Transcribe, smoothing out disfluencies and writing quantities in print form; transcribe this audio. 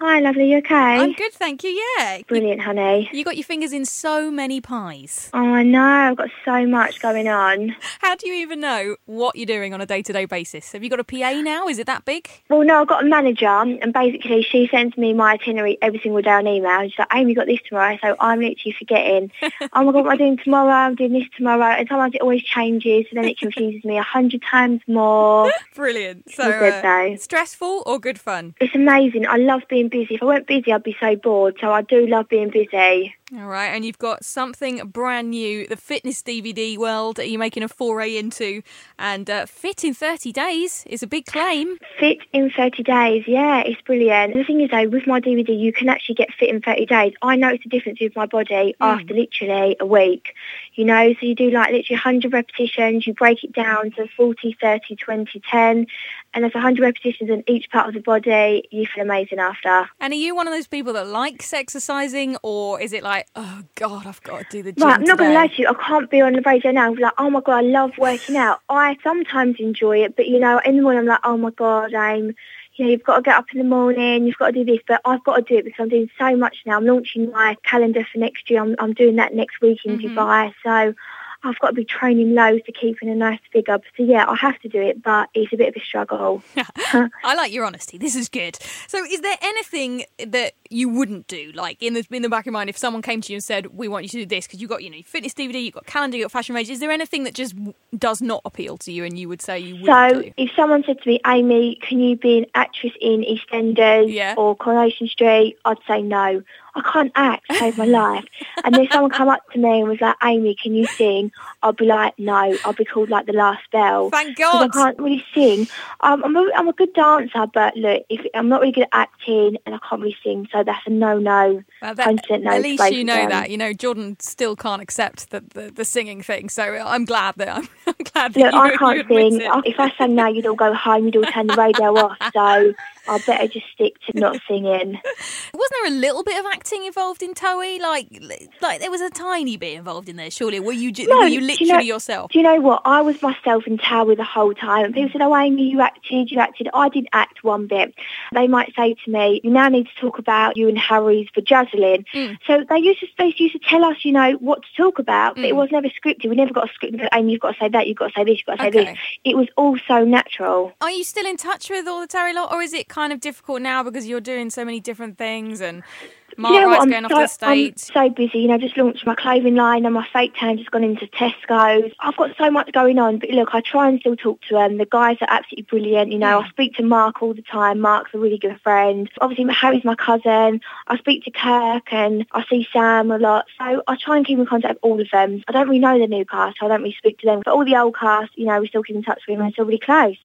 Hi, lovely. You okay? I'm good, thank you, yeah. Brilliant, honey. You got your fingers in so many pies. Oh, I know. I've got so much going on. How do you even know what you're doing on a day-to-day basis? Have you got a PA now? Is it that big? Well, no, I've got a manager, and basically she sends me my itinerary every single day on email. She's like, Amy, got this tomorrow, so I'm literally forgetting. Oh my God, what am I doing tomorrow? I'm doing this tomorrow. And sometimes it always changes, and then it confuses me 100 times more. Brilliant. So, good though. Stressful or good fun? It's amazing. I love being busy. If I weren't busy, I'd be so bored. So I do love being busy. All right, and you've got something brand new, the fitness DVD world you're making a foray into, and fit in 30 days is a big claim. Fit in 30 days, yeah, it's brilliant. The thing is though, with my DVD, you can actually get fit in 30 days. I noticed the difference with my body after literally a week, you know, so you do like literally 100 repetitions, you break it down to 40, 30, 20, 10, and there's 100 repetitions in each part of the body. You feel amazing after. And are you one of those people that likes exercising, or is it like, oh God, I've got to do the gym Right, I'm not going to today? lie to you, I can't be on the radio now like, oh my God, I love working out. I sometimes enjoy it, but you know, in the morning I'm like, oh my God, you know, you've got to get up in the morning, you've got to do this, but I've got to do it because I'm doing so much now. I'm launching my calendar for next year. I'm doing that next week in Dubai, so I've got to be training loads to keep in a nice figure. So yeah, I have to do it, but it's a bit of a struggle. I like your honesty. This is good. So is there anything that you wouldn't do? Like in the back of your mind, if someone came to you and said, we want you to do this, because you've got, you know, fitness DVD, you've got calendar, you've got fashion page, is there anything that just does not appeal to you and you would say you wouldn't do? So if someone said to me, Amy, can you be an actress in EastEnders or Coronation Street? I'd say no. I can't act to save my life. And then someone come up to me and was like, Amy, can you sing? I'll be like, no. I'll be called like the last bell. Thank God. I can't really sing. I'm a good dancer, but look, I'm not really good at acting and I can't really sing, so that's a no-no. Well, 100% no. At least you know that. You know, Jordan still can't accept the singing thing, so I'm glad that I'm glad that look, I can't you admit sing. it. If I sang now, you'd all go home, you'd all turn the radio off, so I better just stick to not singing. Wasn't there a little bit of acting involved in Towie? Like there was a tiny bit involved in there, surely. Were you literally yourself? Do you know what? I was myself in Towie the whole time. And people said, oh, Amy, you acted. I didn't act one bit. They might say to me, you now need to talk about you and Harry's vajazzling. So they used to tell us, you know, what to talk about, but it was never scripted. We never got a script. Amy, you've got to say that, you've got to say this, you've got to say this. It was all so natural. Are you still in touch with all the Terry lot, or is it kind of difficult now because you're doing so many different things and Mark Wright's going off to the States? I'm so busy, you know, just launched my clothing line and my fake tan just gone into Tesco's. I've got so much going on, but look, I try and still talk to them. The guys are absolutely brilliant, you know. I speak to Mark all the time. Mark's a really good friend. Obviously, Harry's my cousin. I speak to Kirk and I see Sam a lot. So I try and keep in contact with all of them. I don't really know the new cast, so I don't really speak to them. But all the old cast, you know, we still keep in touch with them and we're still really close.